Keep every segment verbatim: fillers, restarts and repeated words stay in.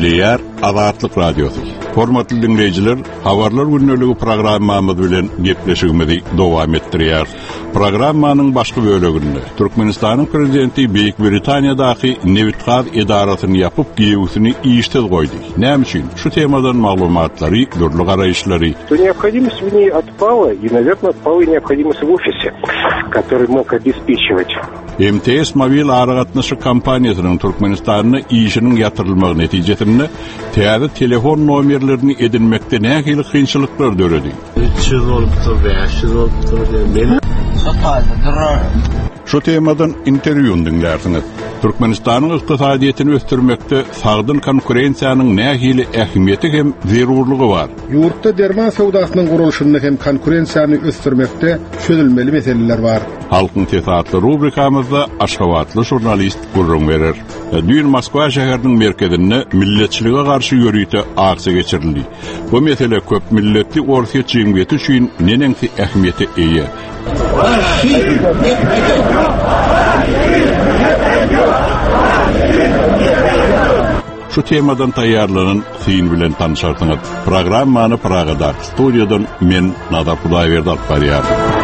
Dinleyer Azatlyk Radiosu. Hormatly dinleyijiler, habarlar günneligi programmamyz bilen gepleşigimizi dowam etdirýär. Programmanyň başga böleginde Türkmenistanyň prezidenti Büyük Britaniýadaky Newitkaz edarasyny ýapyp giýewsini işsiz goýdy. Näme üçin? Şu temadan maglumatlary, dürli garaýşlary. Необходимость в ней отпала, и, наверное, отпала и необходимость в офисе, который мог обеспечивать. M T S mobil aragatnaşy kampaniýasynyň Türkmenistanyň işiniň ýatyrylmagy netijesinde täze telefon nomerlerini edinmekde nähili kynçylyklar döredi. üç yüz bolupdy, beş yüz bolupdy. Şu temadan interwýuny dinlersiňiz. Türkmenistanyň ykdysadyýetini ösdürmekde sagdyn konkurensiýanyň nähili ähmiýeti hem zerurlygy bar. Ýurtda derman sowdasynyň gurulşyny hem konkurensiýany ösdürmekde çözülmeli meseleler bar. Halkyň tesatly rubrikamyzda Aşgabatly jurnalist gurrun berer. Dün Moskwa şäheriniň merkezinde milletçilige garşy ýörüýte aksy geçirildi. Bu mesele köp milletli orta jemgyýeti üçin nenengsi ähmiýeti eýe. Şu temadan taýýarlanan fin bilen tanışarsyňyz. Programmany Pragada studiýadan men Nadar Hudaýberdi alyp barýar.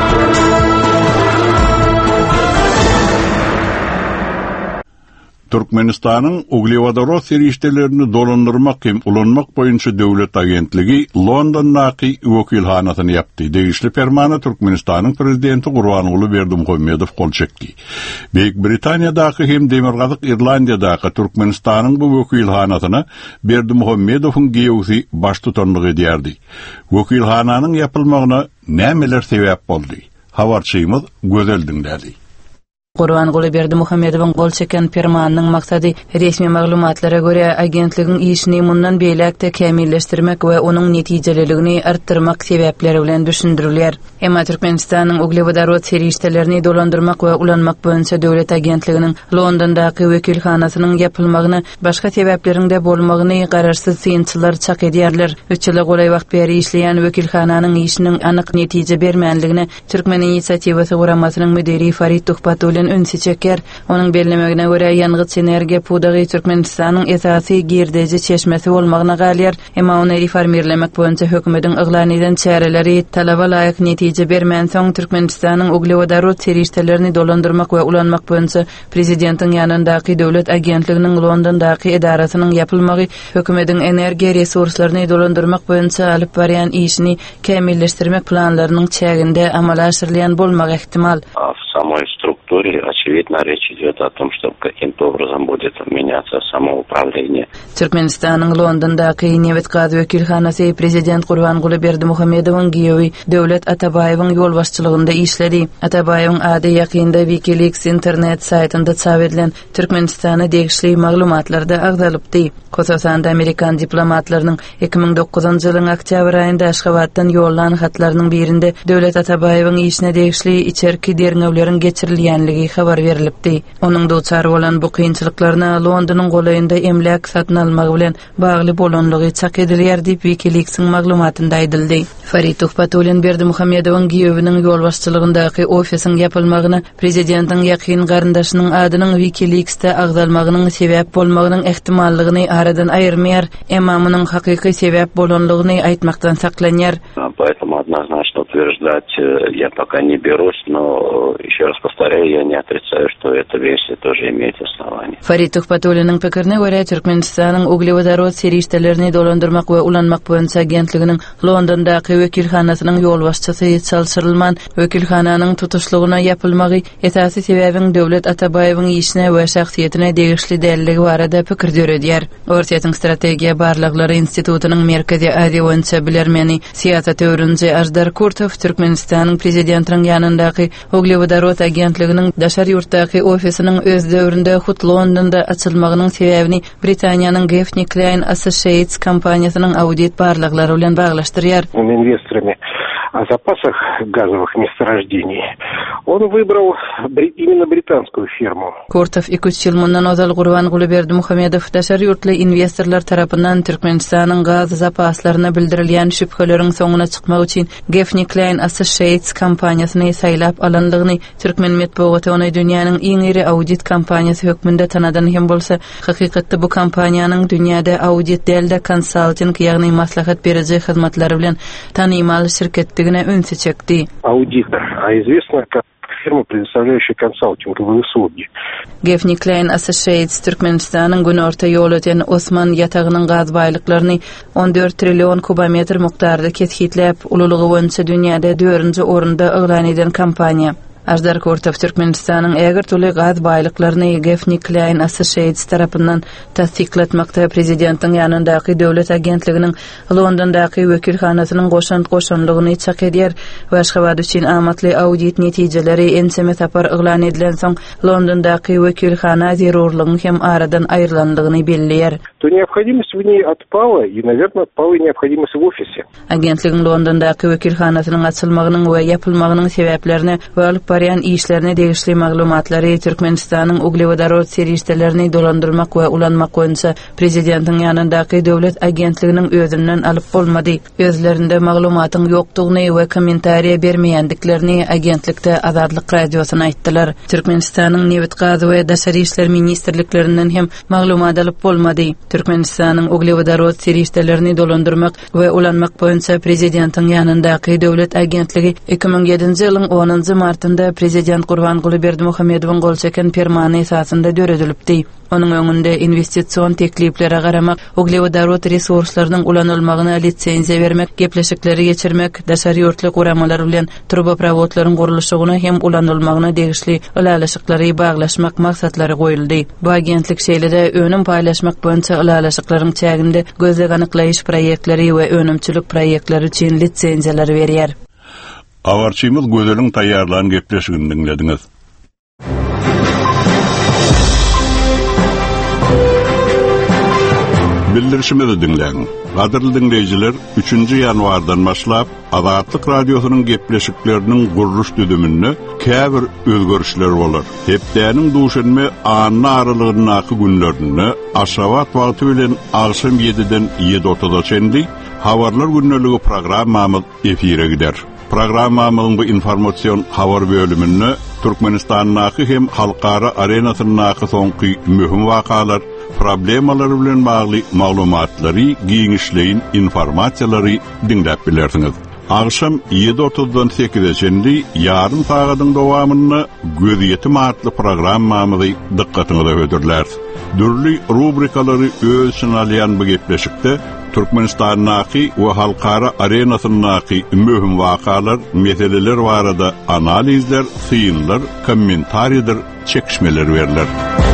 Türkmenistanyň uglevodorod serişdelerini dolandyrmak hem ulanmak boýunça döwlet agentligi Londondaky wekilhanasyny ýapdy. Degişli fermana Türkmenistanyň prezidenti Gurbanuly Berdimuhammedow kol çekdi. Büyük Britaniýadaky hem Demirgazyk Irlandiýadaky Türkmenistanyň bu wekilhanasyna Berdimuhammedowyň giýewsi baş tutanlyk edýärdi. Wekilhananyň ýapylmagyna nämeler sebäp boldy? Habarçymyz gözel dinlädi. Gurbanuly Berdimuhammedowyň gol çeken fermanynyň maksady resmi maglumatlara görä agentligiň işini mundan beýlekde kämilleşdirmek we onuň netijeliligini artdyrmak sebäpleri bilen düşündirilýär. Emma Türkmenistanyň uglevodorod serişdelerini dolandyrmak we ulanmak boýunça döwlet agentliginiň Londondaky wekilhanasynyň ýapylmagyny başga sebäplerinde bolmagyny gararsyz synçylar çak edýärler. üç ýyla golay wagt beri işleýän wekilhananyň işiniň anyk netije bermänligini Türkmen inisiatiwasy guramasynyň müdiri Farid Tuhpatulyn önsi çeker. Onuň bellemegine görä ýangyç energiýa pudagy Türkmenistanyň esasy girdeji çeşmesi bolmagyna galýar. Emma ony reformerlemek boýunça hökümetiň yglan eden çäreleri talaba laýyk netije bermän soň Türkmenistanyň uglevodorod serişdelerini dolandyrmak we ulanmak boýunça prezidentiň ýanyndaky döwlet agentliginiň Londondaky edarasynyň ýapylmagy hökümetiň energiýa resurslaryny dolandyrmak boýunça alyp barýan işini kämilleşdirmek planlarynyň çäginde amala aşyrylýan bolmak ihtimal. Самой структуре, очевидно, речь идет о том, что каким-то образом будет меняться самоуправление. Türkmenistanyň Londondaky Newitkaz wekilhanasy prezident Gurbanuly Berdimuhammedowyň giýewi Döwlet Atabaýewiň ýolbaşçylygynda işledi. Atabaýewiň ady ýakynda Wikileaks internet saýtynda çap edilen Türkmenistana degişli maglumatlarda agdalypdy. Kosovanda Amerikan diplomatlarynyň iki ming dokuzunçy ýylyň oktyabr aýynda Aşgabatdan ýollanan hatlarynyň birinde Döwlet Atabaýewiň işine degişli içerki derňewleriň geçirilýänligi habar berilipdi. Onuň doçar bolan bu kynçylyklaryna Londonyň golayynda emlak satyn almagy bilen bagly bolanlygy çak edilýär diýip Wikileaks'yň maglumatynda aýdyldy. Farid Tuhpatulyn Berdimuhammedowyň giýewiniň ýolbaşçylygyndaky ofisiň ýapylmagyny prezidentiň ýakyn garyndaşynyň adynyň Wikileaks'te agdalmagynyň sebäp bolmagynyň ihtimallygyny aradan aýyrmaýar, emma munyň hakyky sebäp bolanlygyny aýtmakdan saklanýar. Поэтому однозначно утверждать я пока не берусь, но еще раз повторяю, я не отрицаю, что эта версия тоже имеет основание. Farid Tuhpatulynyň pikirine görä Türkmenistanyň uglevodorod serişdelerini dolandyrmak we ulanmak boýunça agentliginiň Londondaky wekilhanasynyň ýolbaşçysy çalşyrylman wekilhananyň tutuşlugyna ýapylmagy esasy sebäbiň Döwlet Atabaýewiň işine we şahsiýetine degişli dälilligi barada pikir döredýär. Ortaýatyň strategiýa barlyklary institutynyň Merkezi Aziýa boýunça bilermeni siýasat öwrünçi Ajdar Kurtow Türkmenistanyň prezidentiň ýanyndaky uglevodorod agentliginiň daşar ýurtdaky ofisiniň öz döwründe hut Londonda açylmagynyň sebäbini Britaniýanyň Gaffney Klein Associates kompaniýasynyň audit barlyklary bilen baglaşdyrýar. Инвесторами о запасах газовых месторождений, он выбрал именно британскую фирму. Kortov iki üç ýyl mundan ozal Gurban Gulyberdi Muhammedow daşary ýurtly investorlar tarapyndan Türkmenistanyň gaz zapaslaryna bildirilýän şüpheleriň soňuna çykmak üçin Gaffney Klein Associates kompaniýasyny saýlap alandygyny Türkmen medeniýeti ony dünýäniň iň iri audit kompaniýasy hökmünde tanadan hem bolsa, hakykatda bu kompaniýanyň dünýäde audit delde konsulting ýagny maslahat beriji hyzmatlary bilen tanymal şirketdigine öňse çekdi. Аудитор, а известно как фирма, предоставляющая консалтинговые услуги. Gaffney Klein Associates Türkmenistanyň günorta ýol öten Osman ýatagynyň gaz baýlyklaryny on dört trillion kubometr mukdarda kethitlep, ululugy boýunça dünýäde dördünji orunda ýylan eden kompaniýa. Ajdar Kortov Türkmenistanyň äger tuly gaz baýlyklaryny Gaffney Klein Associates tarapyndan tasdiklatmakda prezidentiň ýanyndaky döwlet agentliginiň Londondaky wekilhanasynyň goşant goşanlygyny çak edýär we Aşgabat üçin amatly audit netijeleri enseme tapar ýylan edilen soň Londondaky wekilhana zerurlygyny hem aradan aýrylandygyny belliýär. То необходимость в ней отпала, и, наверное, отпала и необходимость в офисе. Agentligiň Londondaky wekilhanasynyň açylmagynyň we ýapylmagynyň sebäplerini we baryan işlerine degişli maglumatlary Türkmenistanyň uglevodorod serişdelerini dolandyrmak we ulanmak boýunça prezidentiň ýanyndaky döwlet agentliginiň özünden alyp bolmady. Özlerinde maglumatyň ýokdugyny we kommentariýa bermeýändiklerini agentlikde Azadlyk radiosyna aýtdylar. Türkmenistanyň Newit gaz we daşary işler ministrliklerinden hem maglumat alyp bolmady. Türkmenistanyň uglevodorod serişdelerini dolandyrmak we ulanmak boýunça prezidentiň ýanyndaky döwlet agentligi iki ming ýedinji ýylyň onunji martynda Prezident Gurban Gulyberdi Muhammedowyň gol çeken permany esasynda döredilipdi. Onuň öňünde investisiýon teklipleri garamak, uglevodorod resurslarynyň ulanylmagyna litsenziýa bermek, gepleşikleri geçirmek, daşary ýurtly guramalar bilen truboprawodlaryň gurulşygyna hem ulanylmagyna degişli ulalaşyklary baglaşmak maksatlary goýuldy. Bu agentlik şeýlede önüm paýlaşmak boýunça ulalaşyklaryň çäginde gözleg anyklaýyş proýektleri we önümçilik proýektleri üçin litsenziýalar berýär. Awarçymyz gözeliň taýýarlanan gepleşigini dinlediňiz. Bildirişimizi dinleyin. Gaderly dinleýijiler, üçünji ýanwardan başlap Azadlyk radiosynyň gepleşikleriniň guruluş düdümini käbir özgörüşler bolar. Hepdäniň duşanmy anna aralygynyňky günlerini Aşgabat wagty bilen agşam ýediden ýedi otuzga çenli habarlar günneligi programmamyz efire gider. Programmamyzyň bu informasiýon habar bölümini Türkmenistanyň hem halkara arenasynyň soňky möhüm wakalar, problemalar bilen bagly maglumatlary, giňişleýin informasiýalary dinläp bilersiňiz. Agşam ýedi otuzdan sekizge çenli ýaryn sagatyň dowamyny Gözýetim adly programmamyzy dikkatiňize ödürler. Dürli rubrikalary öz içine alýan bu gepleşikde Türkmenistanyň we halkara arenasynyň möhüm wakalar, meseleler barada analizler, synlar, kommentariýler, çekişmeler berler.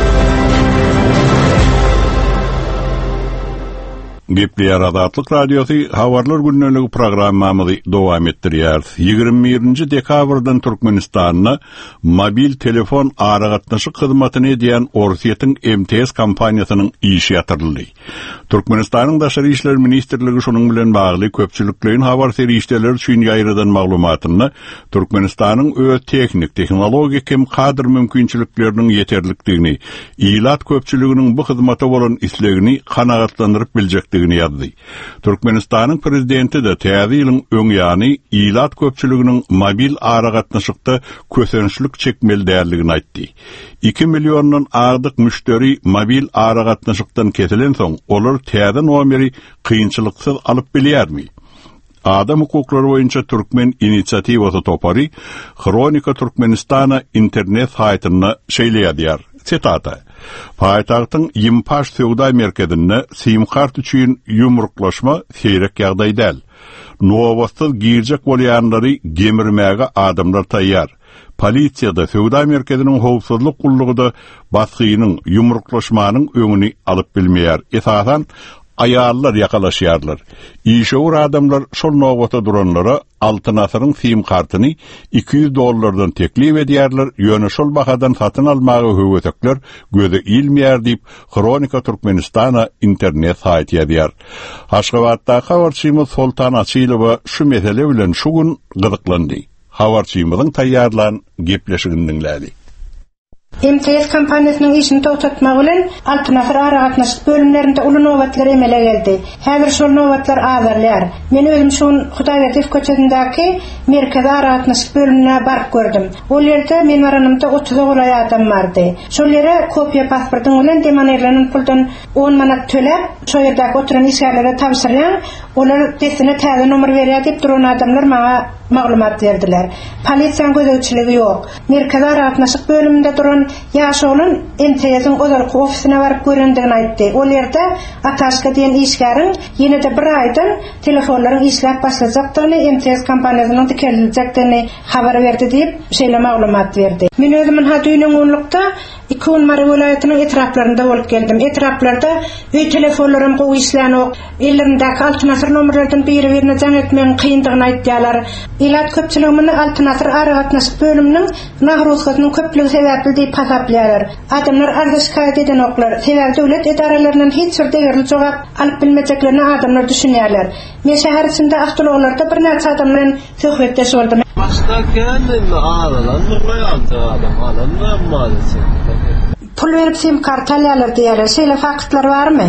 Gepleýär Azadlyk radiosu habarlar günneligi programmamyzy dowam etdirýär. ýygrimi birinji dekabrdan Türkmenistanyna mobil telefon aragatnaşyk hyzmatyny edýän Orsiýetiň M T S kompaniýasynyň işi ýatyryldy. Türkmenistanyň daşary işler ministrligi şonuň bilen bagly köpçüliklerin habar serişdeleri üçin ýaýradan maglumatyny Türkmenistanyň öz teknik, tehnologik hem kadr mümkinçilikleriniň ýeterlikdigini, ilat köpçüliginiň bu hyzmata bolan islegini kanagatlandyryp biljekdigini ýazdy. Türkmenistanyň prezidenti de täze ýylyň öňýany ilat köpçüliginiň mobil aragatnaşykda kösençlik çekmeli därligini aýtdy. iki milyondan ardyk müşteri mobil aragatnaşykdan kesilen soň olar täze nomeri kynçylyksyz alyp bilýärmi? Adam hukuklary boýunça Türkmen inisiativasy topary Kronika Türkmenistana internet saýtyna şeýleýär. Citata: Paýtagtyň Ýympaş Söwda merkezinde sim kart üçin ýumruklaşma seýrek ýagdaý däl. Nowastyz girjek bolýanlary gemirmäge adamlar taýýar. Polisiýada Söwda merkeziniň howpsuzlyk gullugyda basgynyň ýumruklaşmanyň öňüni alyp bilmeýär. Esasan ayarlar yakalaşýarlar. İşeğur adamlar şol nowata duranlara altın asırın sim kartını iki yüz dollardan teklif edýärler. Ýöne şol bahadan satyn almagy höwetekler göze ilmeýär diýip Kronika Türkmenistana internet saýty ýazýar. Aşgabatda habarçymyz Sultan Açylowa şu mesele bilen şu gün gyzyklandy. Habarçymyzyň taýýarlan gepleşigini dinlädi. M T S kampaniýasynyň işini toxtatmak bilen Altınasır aragatnaşyk bölümlerinde uly nowatlar emele geldi. Häzir şol nowatlar azarlar. Men özüm şol Hudaýberdi köçesindäki merkez aragatnaşyk bölümine baryp gördüm. Ol ýerde men baranymda otuz golay adam bardy. Şol ýere kopya pasportyň bilen demanerlenen puldan on manat töläp, şol ýerdäki oturan işgärlere tapşyrýan, olar desine täze nomer berýär diýip duran adamlar maňa maglumat berdiler. Polisiýanyň gözegçiligi ýok. Merkez aragatnaşyk bölüminde duran ýaşoğlun M T S'in özerki ofisine barıp görendigini aýtdy. Ol ýerde Ataşka diýen işgäriň ýene-de bir aýdan telefonlaryň işläp başlajakdygyny, M T S kampaniýasynyň dikeliljakdygyny habar berdi diýip şeýle maglumat berdi. Men özüm ha düýnüňlükde iki on Mary welaýatynyň etraplarynda bolup geldim. Etraplarda öý telefonlarym gowy işlän ok. Ellerimdäki Altınasır nomerlerden biri-birine jaň etmegiň kyndygyny aýtdylar. Ilat köpçiligini Altınasır aragatnaşyk bölüminiň nahruzgatynyň köplügi sebäpli diýip hasaplaýarlar. Adamlar arda şikayet eden oklar, sebäbi döwlet edaralarynyň hiç bir degirli jogap alyp bilmejeklerini adamlar düşünýärler. Men şäher içinde Aktulolarda bir näçe adam bilen söhbetdeş boldum. Başta kendini ağlanan durmaýan adam, alanlar maalesef. Pul berip sim kart alýarlar diýerler. Şeýle faktlar barmy?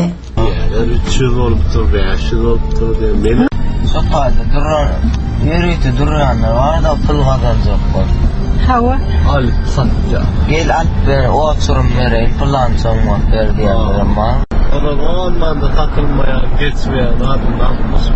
üç yüz bolupdyr, beş yüz bolupdyr diýen. Men Sopayda durar, ýürüýti duranlar var da pul gazanjak. Hawa alyp satýar. Gel alyp ber, o oturum bereýin, pulan soňma ber diýerler ama. Onuň manda takylmaýan, geçmeýän adamlar bolsa.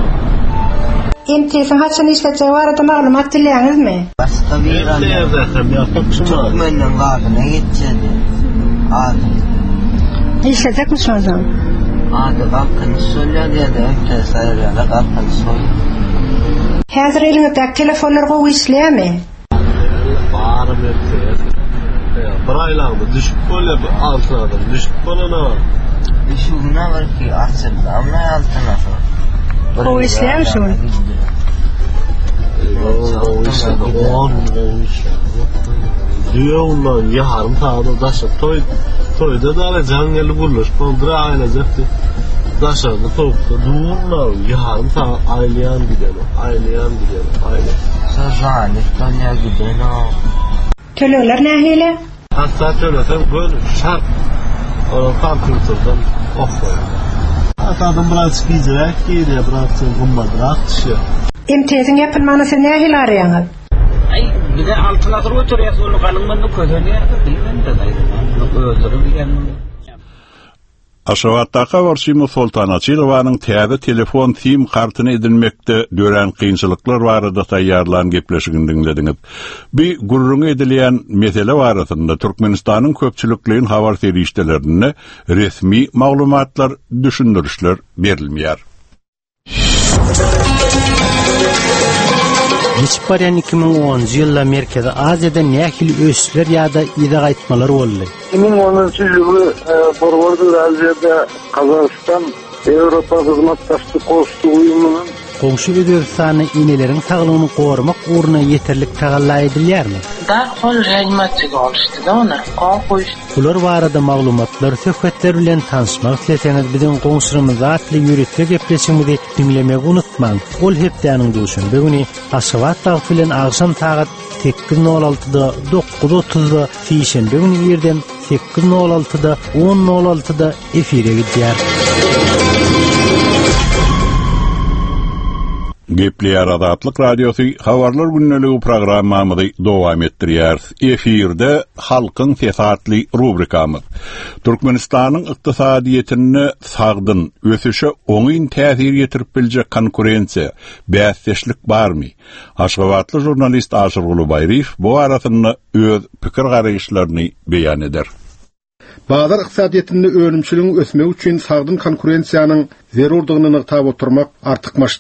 M T S'in haçan işletjegi barada maglumat dilýäňizmi? Başka bir adam. Çok menden gadyna geçjedi. Ady. İşletjekmi şondan? Ady gakkany söýler diýdi, M T S aýrýarlar gakkany söýler. Häzir eliňizdäki telefonlar gowy işleýärmi? Barym etdi. Bir aýlagda düşüp bolýar, altı adam düşüp bolana. Düşübüne var ki açyldy, amma Altınasır. Gowy işleýär şol. Diýerler, ýarym taýda daşa toy toyda da jan gelip gurluş, pondra aýlajakdy. Daşa topda duýurlar, ýarym ta aýlayan gideň, aýlayan gideň, aýla. Sazan, Estonya gideň. Töleler nähile? Hatta töletem göl şart. Ola kompýuterden okuyar. Adam biraz gizrak diýdi, biraz gummadrak düşýär. M T S'in ýapylmanysy nähile araýaňyz? Ay, bir de Altınasır oturýar, onu galymyny közenýär, bilmem-de gaýdy. Öldürüp diýenmi? Aşgabatda Warşimy Sultan Açylowanyň täze telefon sim kartyny edinmekde dören kynçylyklar barada taýýarlan gepleşigini dinlediňiz. Bir gurrun edilýän mesele barasynda Türkmenistanyň köpçülikliğin habar serişdelerine resmi maglumatlar, düşündürüşler berilmeýär. Geçip baryan iki bin onuncu ýylda Merkezi Aziýada nähili ösüşler ýa-da ýa-da gaýtmalar boldy. iki bin onuncu ýyly Forwardy Aziýada Kazakystan Ýewropa hyzmatdaşlyk goşdy uýumynyň goňşy ödürsany ineleriň saglygyny gorumak uğruna ýeterlik tagalla edilýärmi? Darhol reanimatsiýaga alışdy da ona. Qoýuş. Bular barada maglumatlar, söhbetler bilen tanışmak isteseňiz biziň goňşurymyz atly ýürütge gepleşigimizi dinlemegi unutmaň. Ol hepdeniň duşun. Bugüni Aşgabat tagy bilen agşam saat sekiz nol altıda dokuz otuzda fiýşen bugüni ýerden sekiz nol altıda on nol altıda efire gidýär. Gepleýär Azatlyk Radiosu habarlar günneligi programmamyzy dowam etdirýär. Efirde halkyň sesatly rubrikamyz. Türkmenistanyň ykdysadyýetine sagdyn, ösüşe oňyn täsir ýetirip biljek konkurensiýa, bäsleşlik barmy? Aşgabatly jurnalist Aşyr Gulubayriýew bu arasynda öz pikir garaýşlaryny beýan eder. Bazar ykdysadyýetinde önümçiligiň ösmegi üçin sagdyn konkurensiýanyň zerurdygyny ynykdap oturmak artykmaşdyr.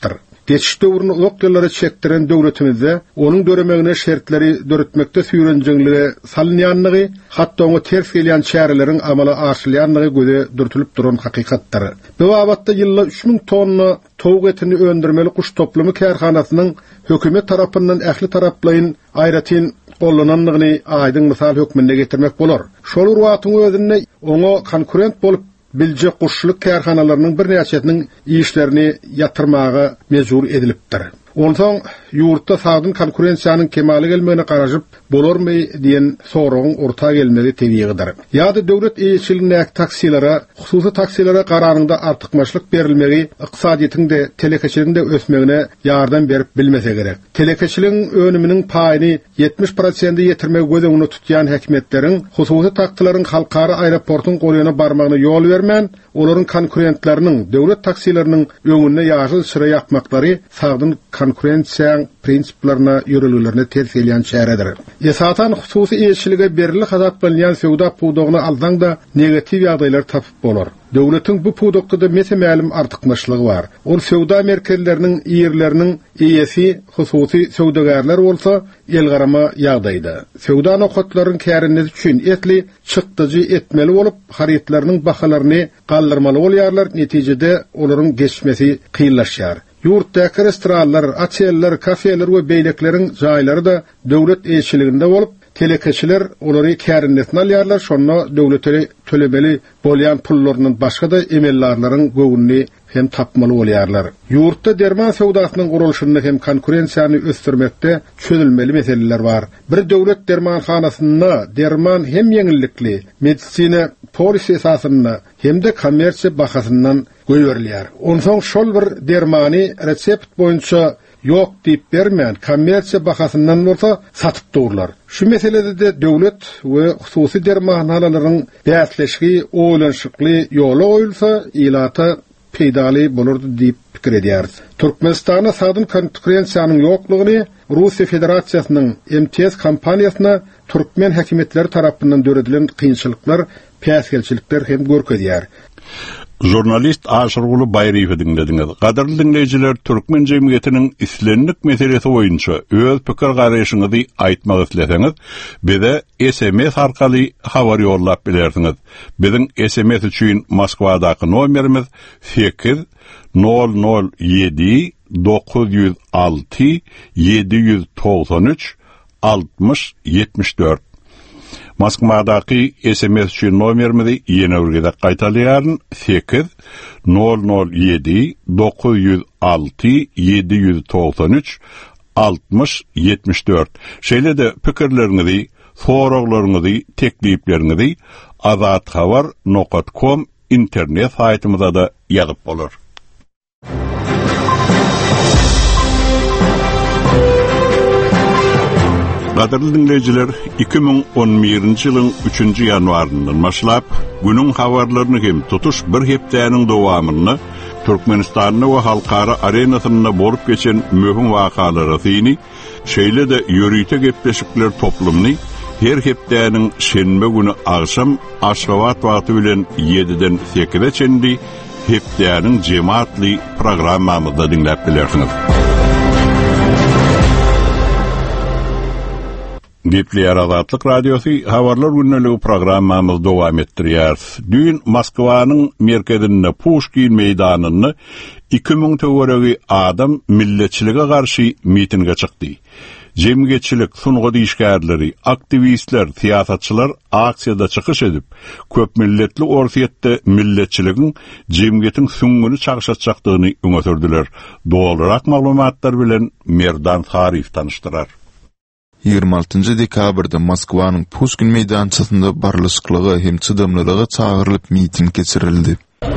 Geçiş döwrüne uzak ýyllara çekdiren döwletimizde onun döremegine şertleri döretmekde süýrenjeňligi salynýanlygy, hatda onu ters gelýän çäreleriň amala aşylýanlygy göze dürtülip duran hakykatlar. Bu wagtda ýylda üç ming tonna towuk etini öndürmeli kuş toplumy kärhanasynyň hökümet tarapyndan ähli taraplayın aýratyn gollananlygyny aýdyň mysal hökmünde getirmek bolar. Şol urwatyň özünde oňa konkurent bolup bilje kuşluk kärhanalarynyň bir näçetiniň işlerini yatırmaga mejbur edilipdir. Ondan ýurtda sagdyn konkurensiýanyň kemali gelmegine garaşyp bolarmy diýen soragyň orta gelmegi tebigidir. Ýa-da döwlet eýçiligine taksilara, hususy taksilara gararynda artykmaçlyk berilmegi ykdysadyýetin de telekeçiligiň de ösmegine ýardam berip bilmese gerek. Telekeçiligiň önüminiň paýyny yetmiş prosent ýetirmek gözüňde tutýan häkimetleriň hususy taksylaryň halkara aeroportyň goýuna barmagyna ýol bermän, olaryň konkurentleriniň döwlet taksileriniň öňünde ýaşyl sıra ýapmaklary sagdyn konkurensiýa prinsiplaryna ýöreliglerine ters gelýän çäredir. Esatan hususy eýçilige berilip hazat bilen sowda pudogyny aldan da negativ ýagdaýlar tapyp bolar. Döwletiň bu pudokda mesemälim artykmaçlygy bar. Ol sowda merkezleriniň ýerleriniň eýesi hususy sowdagarlar bolsa, el garama ýagdaýda. Sowda nokatlaryň kärinleri üçin etli çykdyjy etmeli bolup, haritlarynyň bahalaryny galdyrmaly bolýarlar, netijede olaryň geçmesi kynlaşýar. Yurtdaky restoranlar, oteller, kafeler we beýlekleriň jaýlary da döwlet eýçiliginde bolup, telekeçiler olary kärinletini alýarlar, şonda döwlete tölemeli bolýan pullarynyň başga da emellarlaryň göwünni hem tapmaly bolýarlar. Yurtda derman sowdasynyň gurulşyny hem konkurensiýany östürmekde çözülmeli meseleler bar. Bir döwlet dermanhanasyna derman hem ýeňillikli, medisina polis esasyna hem de kommersiýa bahasyndan goýberler. Onsoň şol bir dermany resept boýunça ýok diýip bermän, kommersiýa bahasyndan bolsa satyp durlar. Şu meselede de döwlet we hususy dermanhanaryň bäsleşigi oýlanşykly ýola goýulsa, ilata peýdaly bolardy diýip pikir edýär. Türkmenistana sagdyn konkurensiýanyň ýoklugyny Russiýa Federasiýasynyň M T S kompaniýasyna türkmen häkimetleri tarapyndan döredilen kynçylyklar, päsgelçilikler hem görkezýär. Jurnalist Aşırgulu Bayriýew dinlediňiz. Gaderli dinleýijiler, türkmen jemgyýetiniň islenlik meselesi boýunça öz pikir garaşyňyzy aýtmak isleseňiz, bize S M S arkaly habar ýollap bilersiňiz. Biziň S M S üçin Moskwadaky nomerimiz sekiz nol nol yedi dokuz yüz altı yedi yüz doksan üç altmış yetmiş dört. Moskvadaky S M S üçin nomerimizi ýene urgada gaýtalýaryn sekiz nol nol yedi dokuz yüz altı yedi yüz doksan üç altmış yetmiş dört. Şeýle-de pikirleriňizi, soraglaryňyzy, tekliplerinizi azat habar nokta com internet saýtymyza da ýazyp bolar. Gaderli dinleyijiler, iki ming on birinji ýylyň üçünji ýanwaryndan başlap günüň habarlaryny hem tutuş bir hepdäniň dowamyny Türkmenistanyň we halkara arenasyna borup geçen möhüm wakalary syny, şeýle-de ýörüýte gepleşikler toplumny her hepdäniň şenbe günü agşam Aşgabat wagty bilen ýediden sekize çendi hepdäniň jemaatly programmamyzda dinläp bilersiňiz. Gepler Azatlyk Radiosu habarlar günneligi programmamyz dowam etdirýär. Dün Moskwanyň merkezinde Pushkin meýdanyny iki ming töweregi adam milletçilige garşy mitinge çykdy. Jemgyýetçilik sungy diýişgärleri, aktivistler, siýasatçylar aksiýada çykyş edip, köp milletli orsiýetde milletçiligiň jemgyýetiň süňgüni çagşatjakdygyny öňe sürdiler. Dolarak maglumatlar bilen Merdan Sarif tanıştyrar. ýygrima altynjy dekabrda Moskwanyň Pushkin meýdançysynda barlyşyklygy hem çydamlylygy çağırılıp miting geçirildi.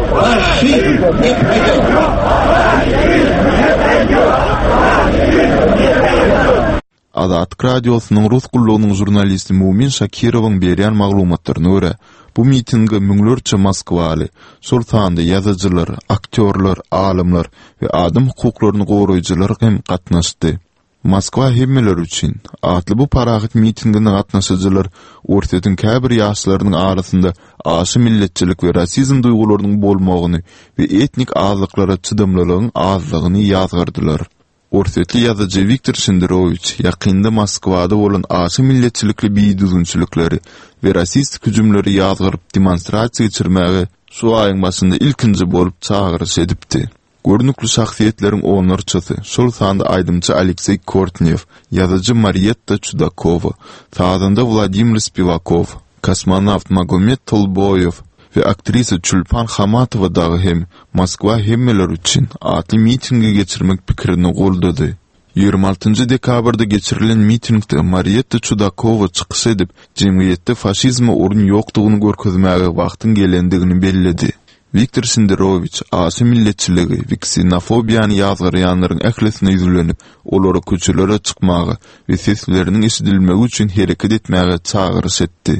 Azatlyk Radiosynyň rus gullugynyň jurnalisti Mumin Shakirowyň berýän maglumatlaryna görä, bu mitinge müňlerçe Moskwaly, şol sanda ýazyjylar, aktyorlar, alymlar we adam hukuklaryny goraýjylar hem gatnaşdy. Moskva hemmeler üçin atly bu parahat mitingine gatnaşyjylar ortadan käbir ýaşlarynyň arasynda aşy milletçilik we rasizm duýgularynyň bolmagyny we etnik azlyklara çydamlylygyň azlygyny ýazgardylar. Ortatly ýazyjy Viktor Shenderovich ýakynda Moskwada bolan aşy milletçilikli biýdüzünçilikleri we rasist hüjümleri ýazgyryp demonstrasiýa geçirmäge şu aýyň başynda ilkinji bolup çağırış edipdi. Görnükli şahsiyetleriň onarçysy, şol sanda aýdymçy Aleksey Kortnev, ýazyjy Marietta Chudakova, taýdanda Vladimir Spivakov, kosmonavt Magomed Tolboyev we aktrisa Chulpan Khamatova dagy hem Moskwa hemmeler üçin atly mitingi geçirmek pikirini goldady. ýygrima altynjy dekabrda geçirilen mitingde Marietta Chudakova çykyş edip, jemgyýetde faşizme urun ýokdugyny görkezmäge wagtyň gelendigini bellädi. Viktor Shenderovich aşy milletçiligi we ksenofobiýany ýazgyrýanlaryň ählesine ýüzlenip, olary köçelere çykmagy we sesleriniň eşidilmegi üçin hereket etmäge çağırış etdi.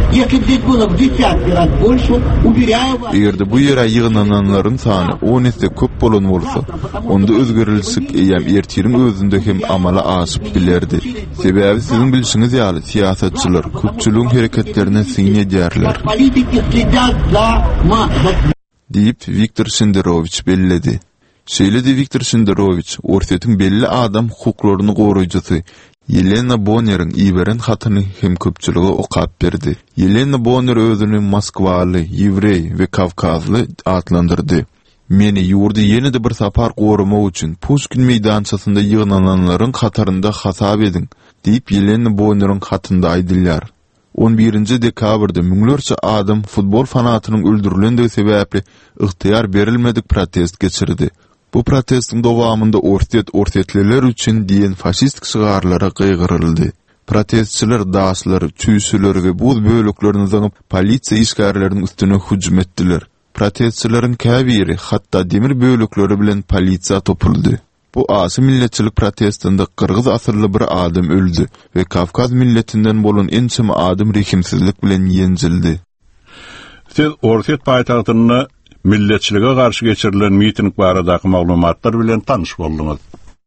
Eğerde bu yere yığınananların sany on esse köp bolan bolsa, onda özgerilsik eýem ertirin özünde hem amala aşyp bilerdi. Sebäbi siziň bilişiňiz ýaly siýasatçylar köpçüligiň hereketlerine siň edýärler. Diýip Viktor Shenderovich belledi. Şeýledi Viktor Shenderovich, ortatyň belli adam hukuklaryny goraýjysy Yelena Bonner'ın İberen hatyny hem köpçüligi okap berdi. Yelena Bonner özüni Moskwaly, Ýewrey we Kavkazly atlandyrdy. Meni ýurdy ýene-de bir sapar goramak üçin Pushkin meýdançasynda ýygnananlaryň hatarynda hasap ediň, diýip Yelena Bonner'ın hatynda aýdylýar. on birinji dekabrda müňlerçe adam futbol fanatynyň öldürilendigi sebäpli ygtyýar berilmedik protest geçirdi. Bu protestin dowamında ortet ortetliler üçin diýen faşistik şygarlara gıygyryldy. Protestçiler daşlary, çüýsüleri we buz bölüklerini zaňyp polisiýa işgärleriniň üstüne hüjüm etdiler. Protestçileriň käbiri hatda demir bölükleri bilen polisiýa topuldy. Bu aşy milletçilik protestinde Kırgız asyrly bir adam öldü we Kavkaz milletinden bolan ençemi adam rehimsizlik bilen ýenjildi. Siz ortet paýtagtyna milletçilige karşı geçirilen miting baradaky maglumatlar bilen tanış bolduňuz.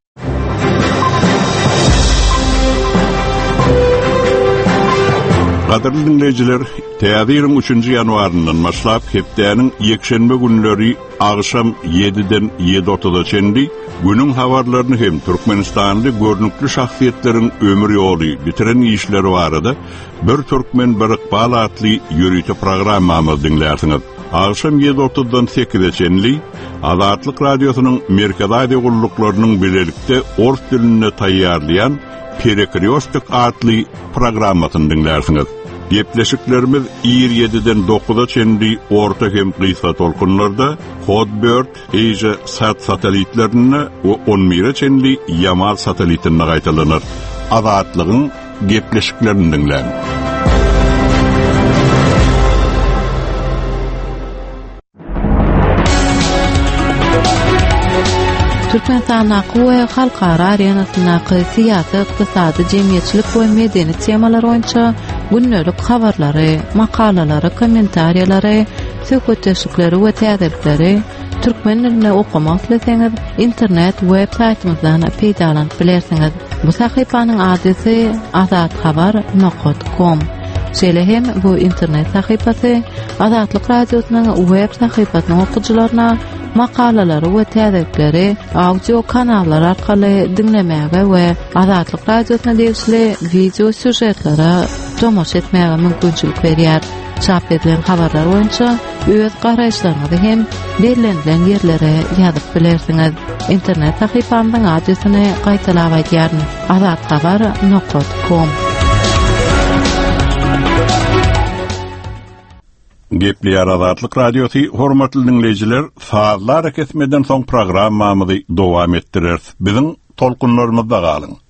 Gaderly dinleyijiler, täziriň üçünji ýanwaryndan başlap hepdäniň ýekşenbe günleri agşam ýediden ýedi otuzga çenli günüň habarlaryny hem Türkmenistanly görnükli şahsiýetleriň ömür ýoly bitiren işleri barada bir türkmen bir ykbal atly ýörüýte programmamyzy dinlärsiňiz. Agşam ýedi otuzdan sekizge çenli Azatlyk radiosynyň merkez aýdygullyklarynyň bilelikde ors diline taýýarlayan Perekryostik atly programmasyny dinlärsiňiz. Gepleşiklerimiz ýygrimi ýediden dokuzga çenli orta hem gysga tolkunlarda Hotbird, Asia sat satelitlerini we on birge çenli Yamal satelitine gaýtalanır. Azatlygyň gepleşiklerini dinläň. Türkmenistan we halkara arenasyny syýasat, ykdysady, jemgyýetçilik we medeni temalar boýunça günnelik habarlary, makalalary, kommentariýalary, söhbetleşikleri we täzelikleri türkmen diline okumak ileseňiz internet web saýtymyzdan peýdalanyp bilersiňiz. Bu sahypanyň adresi azathabar nokta com. Şeýle hem bu internet sahypasy Azatlyk radiosynyň web sahypasynyň okuwçylaryna makalalary we täzelikleri audio kanallar arkaly dinlemäge we Azatlyk radiosyna degişli video süjetlere tomoş etmäge mümkinçilik berýär. Çap edilen habarlar boýunça öz garaýşlaryňyzy hem belirlenilen ýerlere ýazyp bilersiňiz. Internet sahypamyň adresini gaýtalap aýdýaryn: azathabar nokta com. Gepleýär Azatlyk radiosy, hormatly dinleyijiler, saatlar kesmeden soň programmamyzy dowam etdirer. Biziň tolkunlarymyzda galyň.